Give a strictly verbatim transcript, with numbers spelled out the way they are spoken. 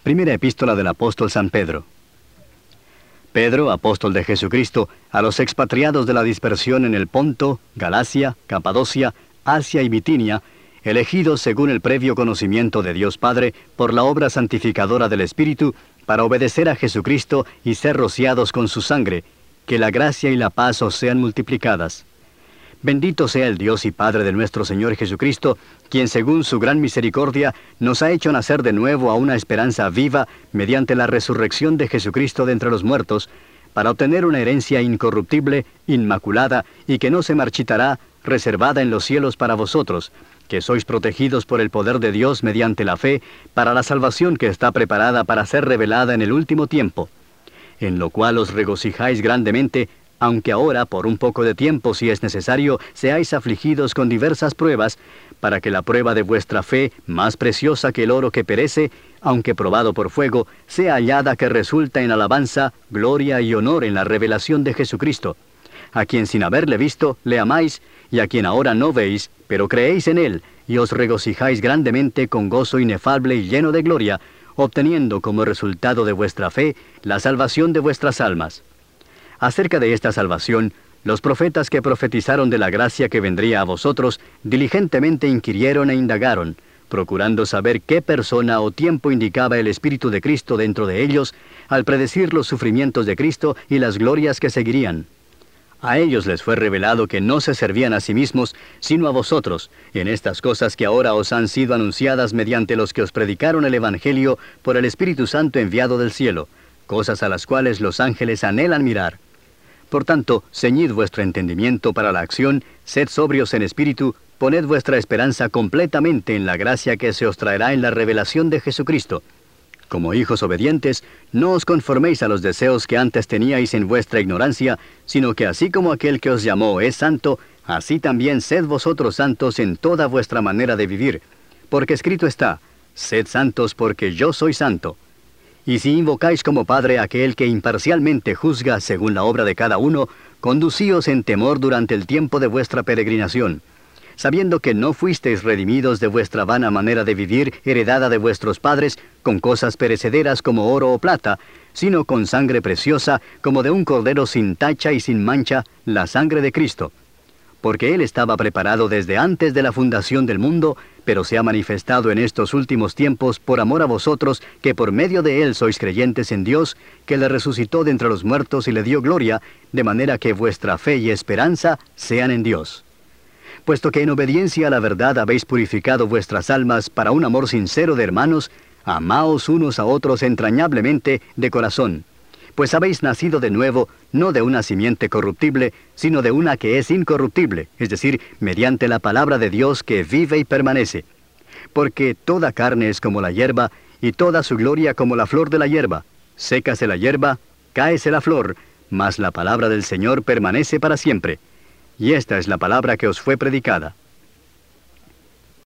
Primera epístola del apóstol San Pedro. Pedro, apóstol de Jesucristo, a los expatriados de la dispersión en el Ponto, Galacia, Capadocia, Asia y Bitinia, elegidos según el previo conocimiento de Dios Padre, por la obra santificadora del Espíritu, para obedecer a Jesucristo y ser rociados con su sangre, que la gracia y la paz os sean multiplicadas. Bendito sea el Dios y Padre de nuestro Señor Jesucristo, quien según su gran misericordia nos ha hecho nacer de nuevo a una esperanza viva mediante la resurrección de Jesucristo de entre los muertos, para obtener una herencia incorruptible, inmaculada y que no se marchitará, reservada en los cielos para vosotros, que sois protegidos por el poder de Dios mediante la fe, para la salvación que está preparada para ser revelada en el último tiempo, en lo cual os regocijáis grandemente, aunque ahora, por un poco de tiempo, si es necesario, seáis afligidos con diversas pruebas, para que la prueba de vuestra fe, más preciosa que el oro que perece, aunque probado por fuego, sea hallada que resulta en alabanza, gloria y honor en la revelación de Jesucristo, a quien sin haberle visto, le amáis, y a quien ahora no veis, pero creéis en él, y os regocijáis grandemente con gozo inefable y lleno de gloria, obteniendo como resultado de vuestra fe la salvación de vuestras almas. Acerca de esta salvación, los profetas que profetizaron de la gracia que vendría a vosotros, diligentemente inquirieron e indagaron, procurando saber qué persona o tiempo indicaba el Espíritu de Cristo dentro de ellos, al predecir los sufrimientos de Cristo y las glorias que seguirían. A ellos les fue revelado que no se servían a sí mismos, sino a vosotros, en estas cosas que ahora os han sido anunciadas mediante los que os predicaron el Evangelio por el Espíritu Santo enviado del cielo, cosas a las cuales los ángeles anhelan mirar. Por tanto, ceñid vuestro entendimiento para la acción, sed sobrios en espíritu, poned vuestra esperanza completamente en la gracia que se os traerá en la revelación de Jesucristo. Como hijos obedientes, no os conforméis a los deseos que antes teníais en vuestra ignorancia, sino que así como aquel que os llamó es santo, así también sed vosotros santos en toda vuestra manera de vivir. Porque escrito está, sed santos porque yo soy santo. Y si invocáis como Padre a aquel que imparcialmente juzga según la obra de cada uno, conducíos en temor durante el tiempo de vuestra peregrinación, sabiendo que no fuisteis redimidos de vuestra vana manera de vivir, heredada de vuestros padres, con cosas perecederas como oro o plata, sino con sangre preciosa, como de un cordero sin tacha y sin mancha, la sangre de Cristo. Porque Él estaba preparado desde antes de la fundación del mundo, pero se ha manifestado en estos últimos tiempos por amor a vosotros, que por medio de Él sois creyentes en Dios, que le resucitó de entre los muertos y le dio gloria, de manera que vuestra fe y esperanza sean en Dios. Puesto que en obediencia a la verdad habéis purificado vuestras almas para un amor sincero de hermanos, amaos unos a otros entrañablemente de corazón, pues habéis nacido de nuevo, no de una simiente corruptible, sino de una que es incorruptible, es decir, mediante la palabra de Dios que vive y permanece. Porque toda carne es como la hierba, y toda su gloria como la flor de la hierba. Sécase la hierba, cáese la flor, mas la palabra del Señor permanece para siempre. Y esta es la palabra que os fue predicada.